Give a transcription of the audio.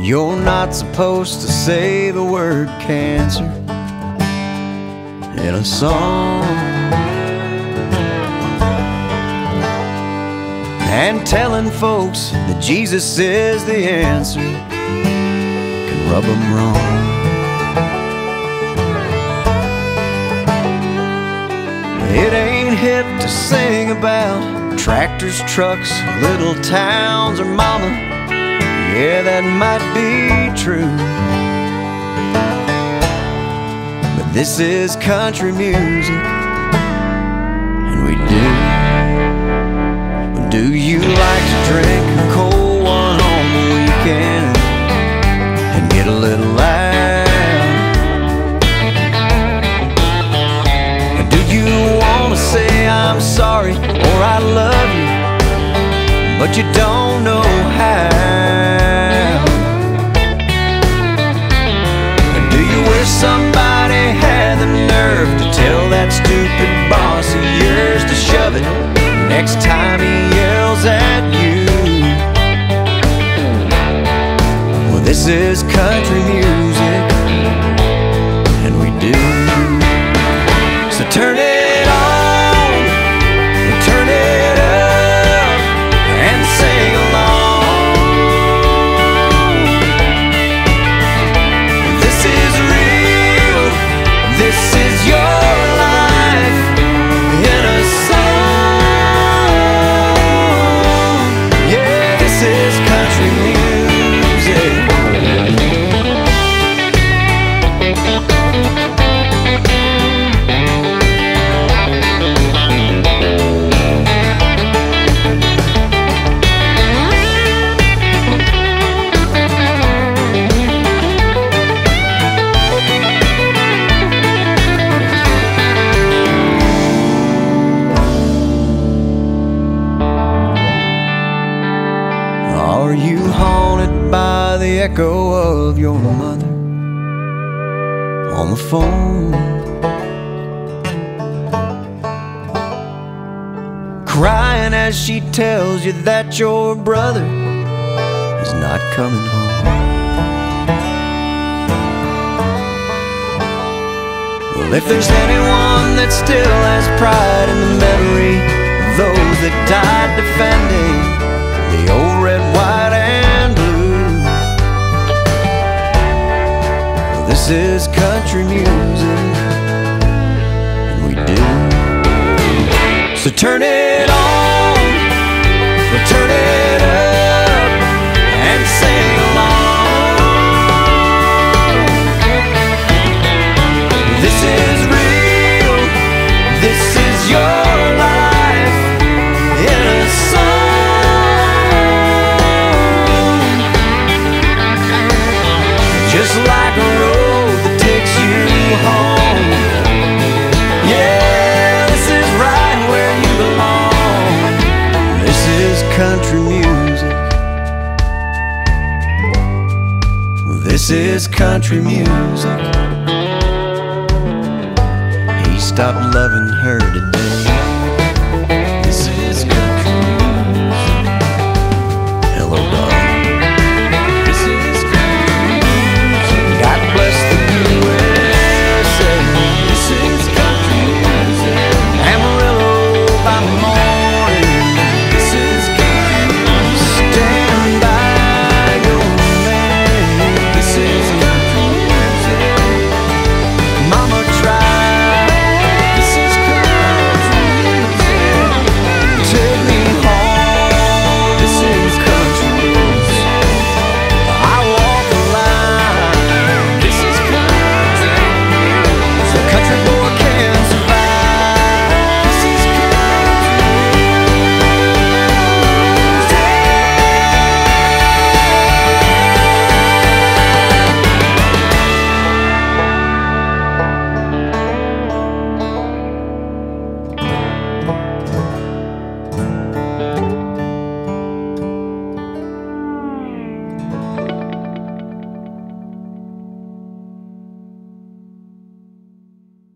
You're not supposed to say the word cancer in a song. And telling folks that Jesus is the answer can rub them wrong. It ain't hip to sing about tractors, trucks, little towns, or mama. Yeah, that might be true, but this is country music, and we do. Do you like to drink a cold one on the weekend and get a little loud? Or do you want to say I'm sorry or I love you, but you don't know how? Or do you wish somebody had the nerve to tell that stupid boss of yours to shove it next time he yells at you? Well, this is country music, and we do. So turn it on, and turn it up, and sing along. This is real, this is your life in a song. Are you haunted by the echo of your mother on the phone, crying as she tells you that your brother is not coming home? Well, if there's anyone that still has pride in the memory of those that died defending the old red, white, and blue, well, this is country music, and we do. So turn it on, we'll turn it up, and sing along. This is real, this is your life in a song. Just like a road that takes you home. Yeah, this is right where you belong. This is country music. This is country music. He stopped loving her today.